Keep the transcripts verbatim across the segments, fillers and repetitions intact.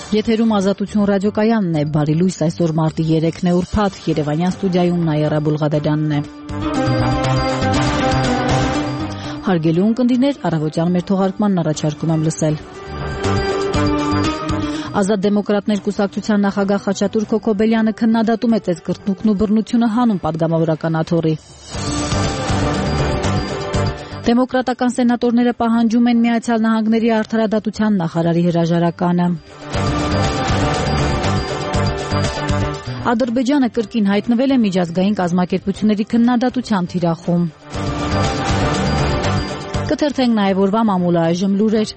Եթերում Ազատություն ռադիոկայանն է, բարի լույս, այսօր մարտի երեքն է ուրբաթ, Երևանյան ստուդիայում Նայարա Բուլղադեդյանն է։ Հարգելի ունկնդիրներ, առավոտյան մեր թողարկմանն առաջարկում եմ լսել։ Ազատ դեմոկրատներ կուսակցության նախագահ Խաչատուր Քոքոբելյանը քննադատում է ծեծկռտնուկն ու բռնությունը հանում պատգամավորական աթոռի։ Դեմոկրատական սենատորները պահանջում են Միացյալ Նահանգների արդարադատության նախարարի հրաժարականը։ Ադրբեջանը կրկին հայտնվել է միջազգային կազմակերպությունների քննադատության թիրախում։ Կթերթենք նաև օրվա մամուլը այժմ լուրեր։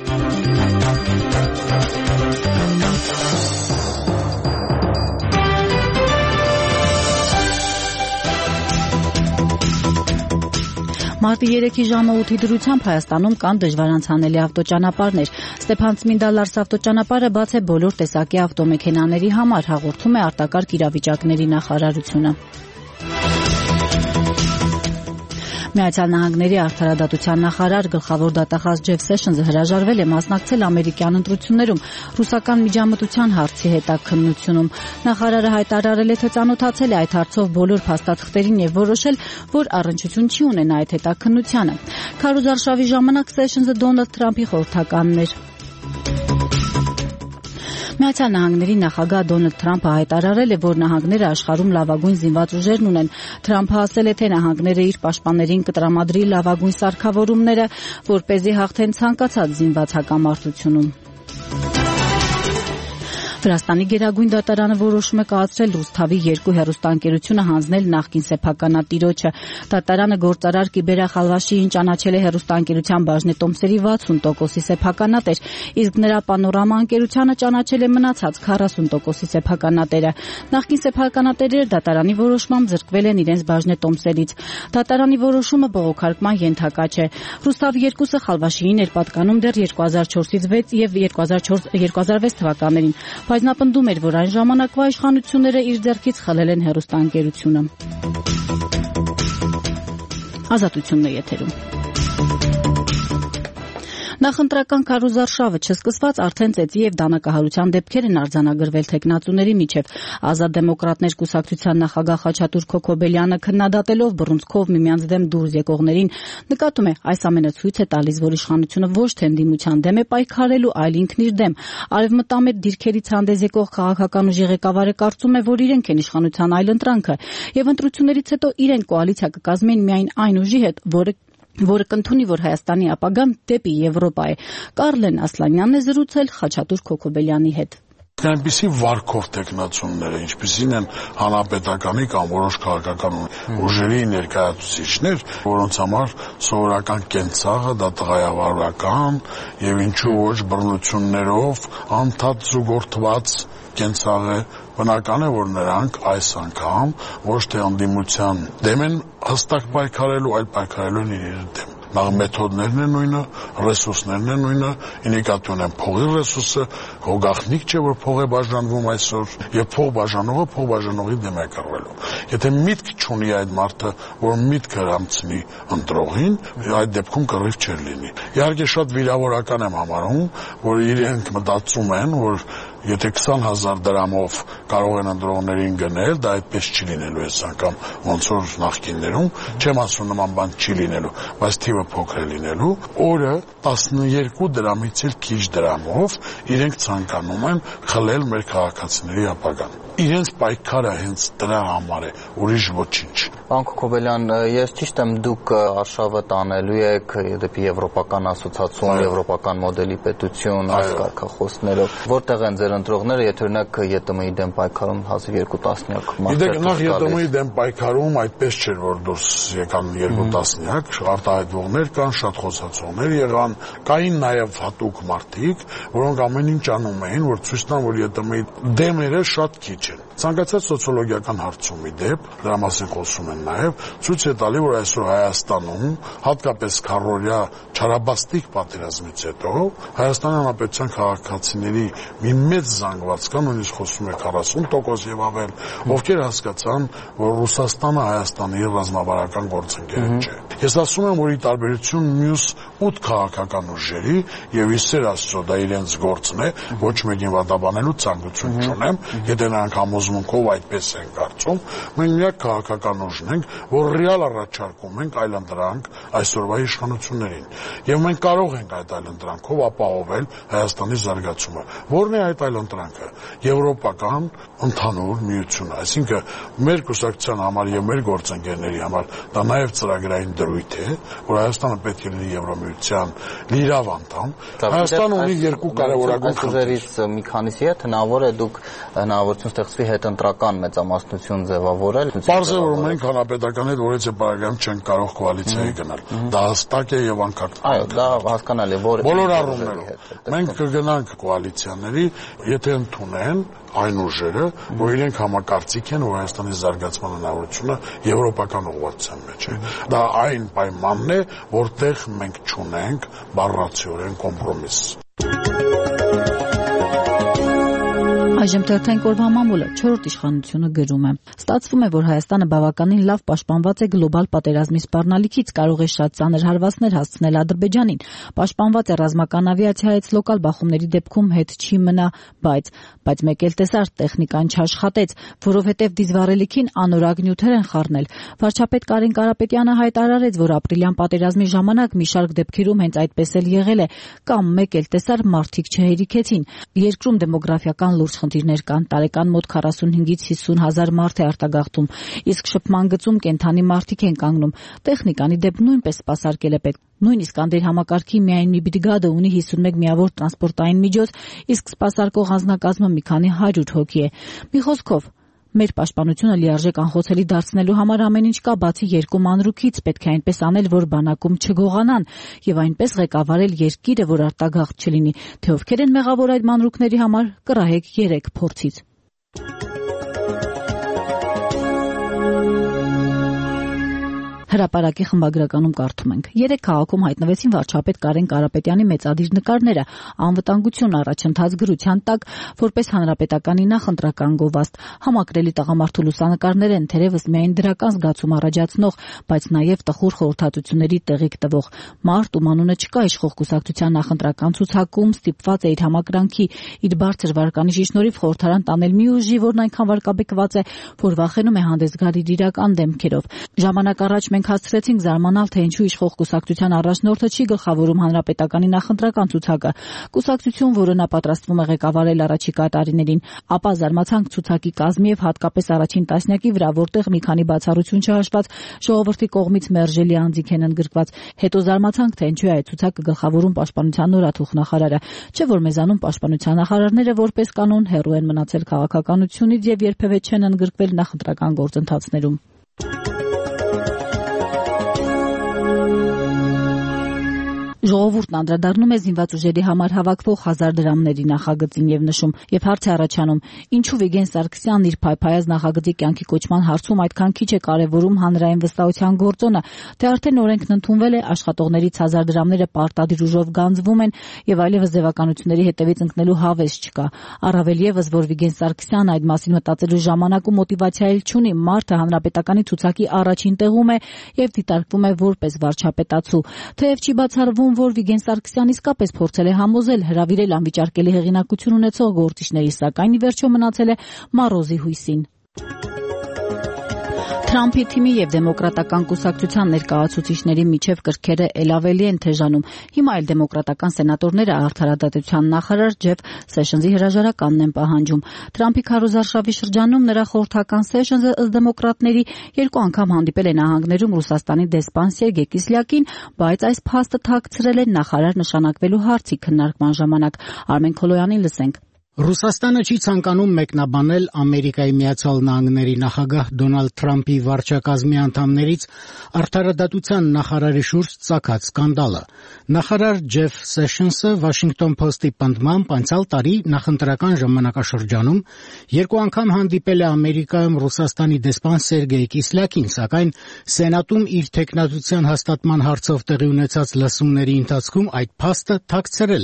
Մարտի երեքի ժամը ութի դրությամբ Հայաստանում կան դժվարանցանելի ավտոճանապարհներ։ Ստեփան-Ցմինդա-Լարս ավտոճանապարհը բաց է բոլոր տեսակի ավտոմեքենաների համար, հաղորդում է արտակարգ իրավիճակների նախարարությունը։ Միացյալ Նահանգների արդարադատության նախարար գլխավոր դատախազ Ջեֆ Սեշնզը հրաժարվել է մասնակցել ամերիկյան ընտրություններում ռուսական միջամտության հարցի հետաքննությունում։ Նախարարը հայտարարել է, թե ծանոթացել է այդ հարցով բոլոր փաստաթղթերին եւ որոշել, որ առնչություն չի ունենա այդ հետաքննությանը։ Քարոզարշավի ժամանակ Սեշնզը Դոնալդ Թրամփի խորհրդականն էր։ Միացյալ Նահանգների նախագահ Դոնալդ Թրամփը հայտարարել է, որ նահանգները աշխարհում լավագույն զինված ուժերն ունեն։ Թրամփը ասել է, թե նահանգները իր պաշտպաններին կտրամադրի լավագույն սարքավորումները, որպեսզի հաղթեն ցանկացած զինված հակամարտությունում։ Վրաստանի գերագույն դատարանը որոշում է կայացրել Ռուսթավի երկու հեռուստաընկերությունը հանձնել նախկին սեփականատիրոջը։ Դատարանը գործարար Կիբերա Խալվաշիին ճանաչել է հեռուստաընկերության բաժնետոմսերի վաթսուն տոկոսի սեփականատեր, իսկ նրա Պանորամա ընկերությանը ճանաչել է մնացած քառասուն տոկոսի սեփականատերը։ Նախկին սեփականատերերը դատարանի որոշմամբ զրկվել են իրենց բաժնետոմսերից։ Դատարանի որոշումը բողոքարկման ենթակա չէ։ Ռուսթավ երկուսը Խալվաշիին էր պատկանում դեռ երկու հազար չորսից վեց եւ երկու հազար վեց թվականներին։ Բայց նա պնդում էր, որ այն ժամանակվա իշխանությունները իր ձեռքից խլել են հեռուստաընկերությունը։ Ազատությունն է եթերում։ Նախընտրական քարոզարշավը չսկսված արդեն ծեծի եւ դանակահարության դեպքեր են արձանագրվել թեկնածուների միջև։ Ազատ դեմոկրատներ կուսակցության նախագահ Խաչատուր Քոքոբելյանը քննադատելով բռունցքով միմյանց դեմ դուրս եկողներին նկատում է, այս ամենը ցույց է տալիս, որ իշխանությունը ոչ թե ընդդիմության դեմ է պայքարելու, այլ ինքն իր դեմ։ Արևմտամետ դիրքերից հանդես եկող քաղաքական ուժի ղեկավարը կարծում է, որ իրենք են իշխանության այլընտրանքը եւ ընտրություններից հետո իրենք կոալիցիա կկազմեն միայն այն ուժի հետ, որը որը կընդունի, որ Հայաստանի ապագան դեպի Եվրոպա է։ Կարլեն Ասլանյանն է զրուցել Խաչատուր Քոքոբելյանի հետ։ Այնպիսի վարկով տեխնացությունները, ինչպիսին են հանրապետականի կամ որոշ քաղաքական ուժերի ներկայացուցիչներ, որոնց համար սովորական կենցաղը դա տղայավարական եւ ինչու ոչ բռնություններով անդադ զուգորդված կենցաղ է, բնական է, որ նրանք այս անգամ ոչ թե ընդդիմության դեմ են հստակ պայքարելու, այլ պայքարելու են իրենց դեմ։ Նախ մեթոդներն են նույնը, ռեսուրսներն են նույնը, ինիկատի ունեն փողի ռեսուրսը, հոգախնիկ չէ, որ փող է բաժանվում այսօր, եւ փող բաժանողը փող բաժանողի դեմ է կռվելու։ Եթե միտք չունի այդ մարդը, որ միտքը համցնի ընտրողին, այդ դեպքում կռիվ չէր լինի։ Իհարկե շատ վիրավորական եմ համարում, որ իրենք մտածում են, որ եթե քսան հազար դրամով կարող են ընտրողներին գնել, դա այդպես չի լինելու այս անգամ, ոնց որ նախկիններում, չեմ ասում նման բան չի լինելու, բայց թիվը փոքր է լինելու, օրը տասներկու դրամից էլ քիչ դրամով իրենք ցանկանում են խլել մեր քաղաքացիների ապագան։ Իրենց պայքարը հենց դրա համար է, ուրիշ ոչինչ։ Պարոն Քոքոբելյան, ես ճիշտ եմ, դուք արշավը տանելու եք դեպի եվրոպական ասոցիացիոն, եվրոպական մոդելի պետություն, այս կարգախոսներով, որտեղ են ձեր ընտրողները, եթե օրինակ ԵՏՄ-ի դեմ պայքարում հազիվ երկու տասնյակ մարդիկ։ Նախ ԵՏՄ-ի դեմ պայքարում այդպես չէր, որ դուրս եկան երկու տասնյակ, արտահայտվողներ կան, շատ խոսացողներ եղան, կային նաև հատուկ մարդիկ, որոնք ամեն ինչ անում էին, որ ցույց տան, որ ԵՏՄ-ի դեմերը շատ քիչ են։ Ցանկացած սոցիոլոգիական հարցումի դեպ, դրա մասին խոսում են նաև, ցույց է տալի, որ այսօր Հայաստանում, հատկապես քառօրյա չարաբաստիկ պատերազմից հետո, Հայաստանի Հանրապետության քաղաքացիների մի մեծ զանգված կա, նույնիսկ խոսում է քառասուն երեսուն տոկոս եւ ավել, ովքեր հասկացան, որ Ռուսաստանը Հայաստանի ռազմավարական գործընկեր չէ։ Ես ասում եմ, որ ի տարբերություն մյուս ութ քաղաքական ուժերի եւ իսեր Աստծո դա իրենց գործն է, ոչ մեկին վատաբանելու ցանկություն չունեմ, եթե նրանք համոզմունքով այդպես են կարծում, մենք միակ քաղաքական ուժն ենք, որ ռեալ առաջարկում ենք այլընտրանք այսօրվա իշխանություններին։ Եվ մենք կարող ենք այդ այլընտրանքով ապահովել Հայաստանի զարգացումը։ Որն է այդ այլընտրանքը։ Եվրոպական ընդհանուր միություն, այսինքն մեր կուսակցության համար եւ մեր գործընկերների համար դա նաեւ ծրագրային դրույթ է, որ Հայաստանը պետք է լինի Եվրոմիության լիիրավ անդամ։ Հայաստանը ունի երկու կարևորագույն խնդիրներից մի քանիսի հետ հնարավոր է դուք հնարավորություն ստեղծվի հետընտրական մեծամասնություն ձևավորել։ Պարզ է, որ մենք հանրապետական հետ որևէ պարագայում չենք կարող կոալիցիայի գնալ։ Դա հստակ է եւ անկախ։ Այո, դա հասկանալի է, որ բոլոր առումներով մենք կգնանք կոալիցիաների, եթե ընդունեն այն ուժերը, որ իրենք համակարծիք են, որ Հայաստանի զարգացման հնարավորությունը եվրոպական ուղղվածության մեջ է։ Դա այն պայմանն է, որտեղ մենք չունենք բառացիորեն կոմպրոմիս։ Այժմ թերթային օրվա մամուլը չորրորդ իշխանությունը գրում է. Ստացվում է, որ Հայաստանը բավականին լավ պաշտպանված է գլոբալ պատերազմի սպառնալիքից, կարող է շատ ծանր հարվածներ հասցնել Ադրբեջանին, պաշտպանված է ռազմական ավիացիայից, լոկալ բախումների դեպքում հետ չի մնա, բայց բայց մեկ էլ տեսար տեխնիկան չաշխատեց, որովհետև դիզվառելիքին անորակ նյութեր են խառնել։ Վարչապետ Կարեն Կարապետյանը հայտարարեց, որ ապրիլյան պատերազմի ժամանակ մի շարք դեպքերում հենց այդպես էլ եղել է, կամ մեկ էլ տեսար մարդիկ չհերիքեցին։ Երկրում դեմոգրաֆիական լուրջ խնդիրներ կան, տարեկան մոտ քառասունհինգից հիսուն հազար մարդ է արտագաղթում, իսկ շփման գծում կենթանի մարդիկ են կանգնում։ Տեխնիկանի դեպ նույնպես սպասարկել է պետք։ Նույնիսկ անդեր համակարգի միայն մի բրիգադը ունի հիսունմեկ միավոր տրանսպորտային միջոց, իսկ սպասարկող անձնակազմը մի քանի հարյուր հոգի է։ Մի խոսքով, մեր պաշտպանությունը լիարժեք անխոցելի դարձնելու համար ամեն ինչ կա, բացի երկու մանրուքից, պետք է այնպես անել, որ բանակում չգողանան եւ այնպես ղեկավարել երկիրը, որ արտագաղթ չլինի, թե ովքեր են մեղավոր այդ մանրուքների համար, կռահեք երեք փորձից։ Հրապարակի խմբագրականում կարդում ենք. Երեք քաղաքում հայտնվեցին վարչապետ Կարեն Կարապետյանի մեծադիր նկարները, անվտանգություն առաջընթաց գրության տակ, որպես հանրապետականի նախընտրական գովազդ։ Համակրելի տղամարդու լուսանկարներ են, թերևս միայն դրական զգացում առաջացնող, բայց նաև տխուր խորհրդատությունների տեղիք տվող։ Մարդ, ում անունը չկա իշխող կուսակցության նախընտրական ցուցակում, ստիպված է իր համակրանքի, իր բարձր վարկանիշի շնորհիվ խորհրդարան տանել մի ուժի, որն այնքան վարկաբեկված է, որ վախենում է հանդես գալ իր իրական դեմքերով։ Ժամանակ առաջ մենք հասցրեցինք զարմանալ, թե ինչու իշխող կուսակցության առաջնորդը չի գլխավորում հանրապետականի նախընտրական ցուցակը, կուսակցություն, որը նա պատրաստվում է ղեկավարել առաջիկա տարիներին, ապա զարմացանք ցուցակի կազմի եւ հատկապես առաջին տասնյակի վրա, որտեղ մի քանի բացառություն չհաշված ժողովրդի կողմից մերժելի անձիկ են ընդգրկված։ Հետո զարմացանք, թե ինչու է այդ ցուցակը գլխավորում պաշտպանության նորաթուխ նախարարը, չէ՞ որ մեզանում պաշտպանության նախարարները որպես կանոն հեռու են մնացել քաղաքականությունից եւ երբեւե չեն ընդգրկվել նախընտրական գործընթացներում։ Ժողովուրդն անդրադառնում է զինված ուժերի համար հավաքվող հազար դրամների նախագծին եւ նշում, եւ հարց է առաջանում, ինչու Վիգեն Սարգսյանն իր փայփայած նախագծի կյանքի կոչման հարցում այդքան քիչ է կարեւորում հանրային վստահության գործոնը, թե արդեն օրենքն ընդունվել է, աշխատողներից հազար դրամները պարտադիր ուժով գանձվում են եւ այլևս ձևականությունների հետևից ընկնելու հավես չկա։ Առավել եւս, որ Վիգեն Սարգսյանն այդ մասին մտածելու ժամանակ ու մոտիվացիա էլ չունի, մարդը հանրապետականի ցուցակի առաջին տեղում է եւ դիտարկվում է որպես վարչապետացու, թեև չի բացառվում, որ Վիգեն Սարգսյանն իսկապես փորձել է համոզել, հրավիրել անվիճարկելի հեղինակություն ունեցող գործիչների, սակայն ի վերջո մնացել է մառոզի հույսին։ Թրամփի թիմի եւ դեմոկրատական կուսակցության ներկայացուցիչների միջև կրքերը ել ավելի են թեժանում։ Հիմա էլ դեմոկրատական սենատորները արդարադատության նախարար Ջեֆ Սեշնզի հրաժարականն են պահանջում։ Թրամփի քարոզարշավի շրջանում նրա խորհրդական Սեշնզը ըստ դեմոկրատների երկու անգամ հանդիպել է նահանգներում Ռուսաստանի դեսպան Սերգեյ Կիսլյակին, բայց այս փաստը թաքցրել է նախարար նշանակվելու հարցի քննարկման ժամանակ։ Արմեն Քոլոյանին լսենք։ Ռուսաստանը չի ցանկանում մեկնաբանել Ամերիկայի Միացյալ Նահանգների նախագահ Դոնալդ Թրամփի վարչակազմի անդամներից արդարադատության նախարարի շուրջ ծագած սկանդալը։ Նախարար Ջեֆ Սեշնսը Washington Post-ի պնդմամբ անցյալ տարի նախընտրական ժամանակաշրջանում երկու անգամ հանդիպել է Ամերիկայում Ռուսաստանի դեսպան Սերգեյ Կիսլյակին, սակայն Սենատում իր թեկնածության հաստատման հարցով տեղի ունեցած լսումների ընթացքում այդ փաստը թաքցրել է։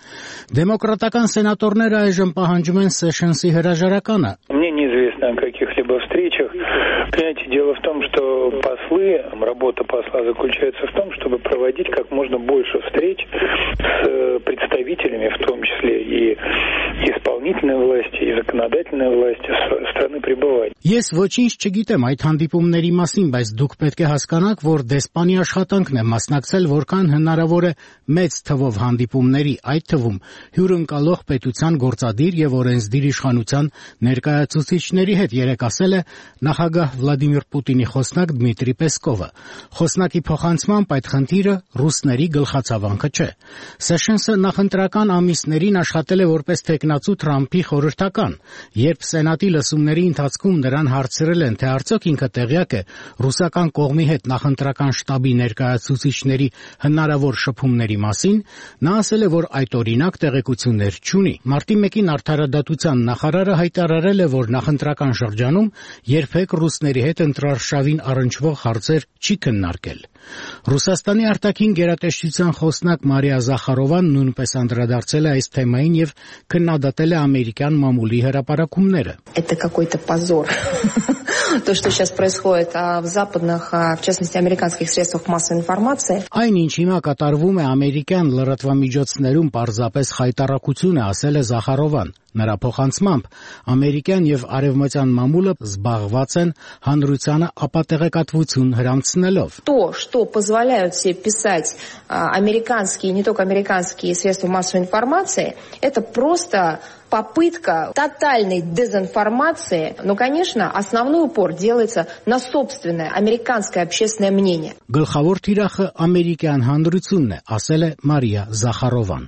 Դեմոկրատական սենատորները այժմ պահանջում են Սեշենսի հրաժարականը։ Мне неизвестно о каких-либо встречах. Понимаете, дело в том, что послы, работа посла заключается в том, чтобы проводить как можно больше встреч с представителями, в том числе и исполнительной власти, и законодательной власти страны пребывания. Ես ոչինչ չգիտեմ այդ հանդիպումների մասին, բայց դուք պետք է հասկանաք, որ դեսպանի աշխատանքն է մասնակցել որքան հնարավոր է մեծ թվով հանդիպումների, այդ թվում հյուրընկալող պետության գործադիր եւ օրենսդիր իշխանության ներկայացուցիչների հետ, երեք ասել է նախագահ Վլադիմիր Պուտինի խոսնակ Դմիտրի Պեսկովը։ Խոսնակի փոխանցմամբ այդ խնդիրը ռուսների գլխացավանքը չէ։ Սեշենսը նախընտրական ամիսներին աշխատել է որպես տեխնացու Թրամփի խորհրդական, երբ Սենատի լսումների ընթացքում նրան հարցրել են, թե արդյոք ինքը տեղյակ է ռուսական կողմի հետ նախընտրական շտաբի ներկայացուցիչների հնարավոր շփումների մասին, նա ասել է, որ այդ օրինակ տեղեկություններ չունի։ Մարտի մեկին արդարադատության նախարարը հայտարարել է, որ նախընտրական շրջանում երբեք ռուսների հետ ընտրարշավին առնչվող հարցեր չի քննարկել։ Ռուսաստանի արտաքին գերատեսչության խոսնակ Մարիա Զախարովան նույնպես անդրադարձել է այս թեմային եւ քննադատել է ամերիկյան մամուլի հրապարակումները։ Это какой-то позор. То, что сейчас происходит в западных, в частности, американских средствах массовой информации. Այն ինչ հիմա կատարվում է ամերիկյան լրատվամիջոցներում պարզապես խայտառակություն է, ասել է Զախարովան։ Նրա փոխանցմամբ ամերիկյան եւ արևմտյան մամուլը զբաղված են հանրությանը ապատեղեկատվություն հրամցնելով։ То, что позволяют себе писать американские, не только американские средства массовой информации, это просто попытка тотальной дезинформации, но, конечно, основной упор делается на собственное американское общественное мнение. Գլխավոր թիրախը ամերիկյան հանրությունն է, ասել է Մարիա Զախարովան։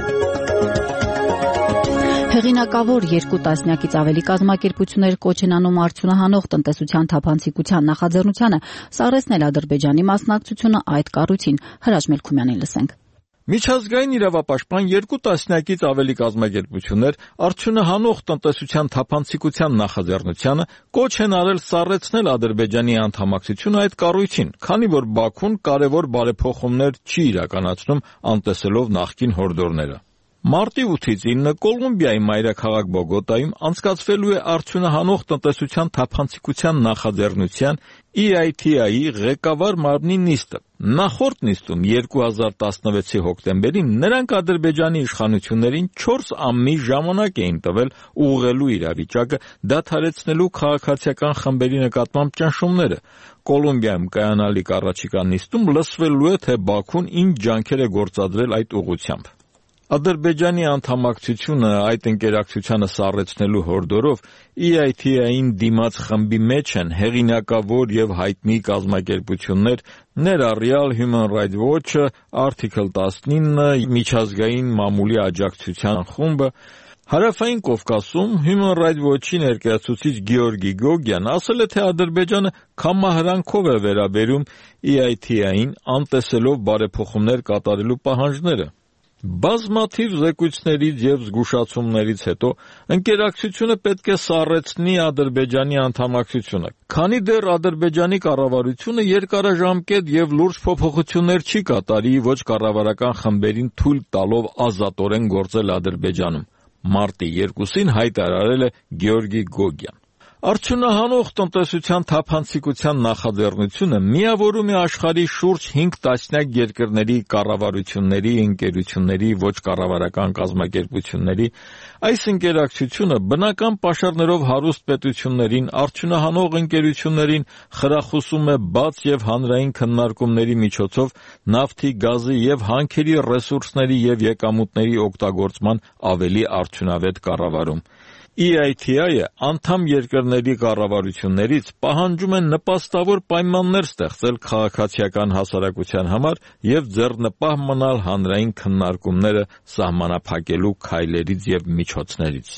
Հեղինակավոր երկու տասնյակից ավելի կազմակերպություններ կոչ են անում արդյունահանող տնտեսության թափանցիկության նախաձեռնությանը սառեցնել Ադրբեջանի մասնակցությունը այդ կառույցին։ Հրաչ Մելքումյանին լսենք։ Միջազգային իրավապաշտպան երկու տասնյակից ավելի կազմակերպություններ արդյունահանող տնտեսության թափանցիկության նախաձեռնությանը կոչ են արել սառեցնել Ադրբեջանի անդամակցությունը այդ կառույցին, քանի որ Բաքուն կարևոր բարեփոխումներ չի իրականացնում անտեսելով նախկին հորդորները։ Մարտի ութից ինը Կոլումբիայի մայրաքաղաք Բոգոտայում անցկացվելու է արդյունահանող տնտեսության թափանցիկության նախաձեռնության E I T I-ի ղեկավար մարմնի նիստը։ Նախորդ նիստում երկու հազար տասնվեցի հոկտեմբերին նրանք Ադրբեջանի իշխանություններին չորս ամիս ժամանակ էին տվել ուղղելու իրավիճակը, դադարեցնելու քաղաքացիական խմբերի նկատմամբ ճնշումները։ Կոլումբիայում կայանալիք առաջիկա նիստում լսվելու է, թե Բաքուն ինչ ջանքեր է գործադրել այդ ուղղությամբ։ Ադրբեջանի անդամակցությունը այդ ընկերակցությանը սառեցնելու հորդորով E I T I-ին դիմաց խմբի մեջ են հեղինակավոր եւ հայտնի կազմակերպություններ, ներառյալ Human Rights Watch-ը, Article տասնինը, միջազգային մամուլի աջակցության խումբը։ Հարավային Կովկասում Human Rights Watch-ի ներկայացուցիչ Գեորգի Գոգյան ասել է, թե Ադրբեջանը կամահրանքով է վերաբերում E I T I-ին, անտեսելով բարեփոխումներ կատարելու պահանջները։ Բազմաթիվ զեկույցներից եւ զգուշացումներից հետո ընկերակցությունը պետք է սառեցնի Ադրբեջանի անդամակցությունը, քանի դեռ Ադրբեջանի կառավարությունը երկարաժամկետ եւ լուրջ փոփոխություններ չի կատարի ոչ կառավարական խմբերին թույլ տալով ազատորեն գործել Ադրբեջանում։ Մարտի երկուսին հայտարարել է Գեորգի Գոգյան։ Արդյունահանող տնտեսության թափանցիկության նախաձեռնությունը միավորում է աշխարհի շուրջ հինգ տասնյակ երկրների կառավարությունների, ընկերությունների, ոչ կառավարական կազմակերպությունների։ Այս ընկերակցությունը բնական պաշարներով հարուստ պետություններին, արդյունահանող ընկերություններին խրախուսում է բաց եւ հանրային քննարկումների միջոցով նավթի, գազի եւ հանքերի ռեսուրսների եւ եկամուտների օգտագործման ավելի արդյունավետ կառավարում։ E I T I-ը անդամ երկրների կառավարություններից պահանջում են նպաստավոր պայմաններ ստեղծել քաղաքացիական հասարակության համար եւ ձեռնպահ մնալ հանրային քննարկումները սահմանափակելու քայլերից եւ միջոցներից։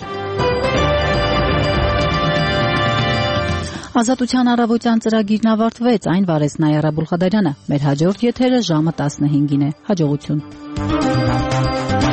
Ազատության առավոտյան ծրագիրն ավարտվեց, այն վարեց Նայարա Բուլխադարյանը։ Մեր հաջորդ եթերը ժամը տասնհինգին է։ Հաջողություն։